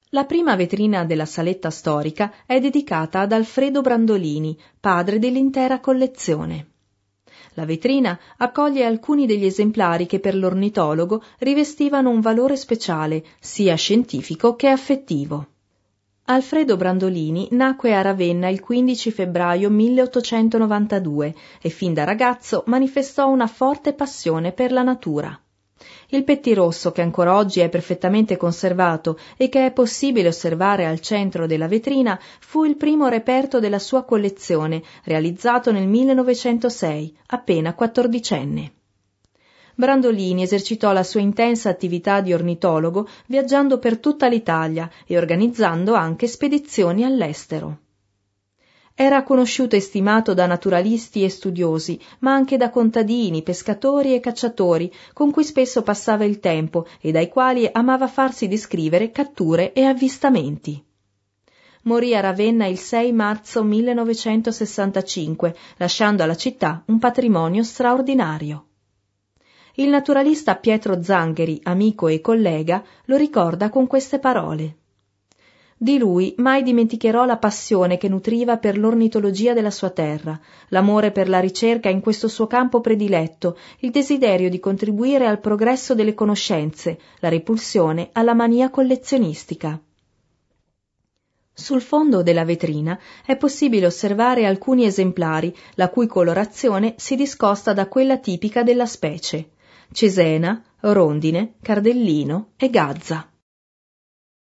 La prima vetrina della saletta storica è dedicata ad Alfredo Brandolini, padre dell'intera collezione. La vetrina accoglie alcuni degli esemplari che per l'ornitologo rivestivano un valore speciale, sia scientifico che affettivo. Alfredo Brandolini nacque a Ravenna il 15 febbraio 1892 e fin da ragazzo manifestò una forte passione per la natura. Il pettirosso, che ancora oggi è perfettamente conservato e che è possibile osservare al centro della vetrina, fu il primo reperto della sua collezione, realizzato nel 1906, appena 14enne. Brandolini esercitò la sua intensa attività di ornitologo viaggiando per tutta l'Italia e organizzando anche spedizioni all'estero. Era conosciuto e stimato da naturalisti e studiosi, ma anche da contadini, pescatori e cacciatori, con cui spesso passava il tempo e dai quali amava farsi descrivere catture e avvistamenti. Morì a Ravenna il 6 marzo 1965, lasciando alla città un patrimonio straordinario. Il naturalista Pietro Zangheri, amico e collega, lo ricorda con queste parole. Di lui mai dimenticherò la passione che nutriva per l'ornitologia della sua terra, l'amore per la ricerca in questo suo campo prediletto, il desiderio di contribuire al progresso delle conoscenze, la repulsione alla mania collezionistica. Sul fondo della vetrina è possibile osservare alcuni esemplari, la cui colorazione si discosta da quella tipica della specie: cesena, rondine, cardellino e gazza.